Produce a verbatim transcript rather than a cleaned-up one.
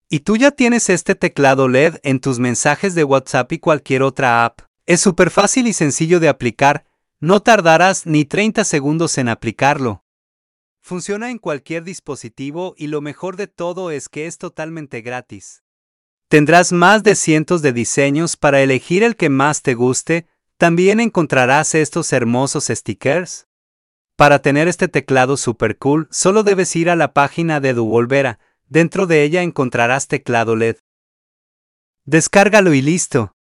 Y tú ya tienes este teclado L E D en tus mensajes de WhatsApp y cualquier otra app. Es súper fácil y sencillo de aplicar, no tardarás ni treinta segundos en aplicarlo. Funciona en cualquier dispositivo y lo mejor de todo es que es totalmente gratis. Tendrás más de cientos de diseños para elegir el que más te guste. También encontrarás estos hermosos stickers. Para tener este teclado super cool, solo debes ir a la página de Duvolvera. Dentro de ella encontrarás teclado L E D. Descárgalo y listo.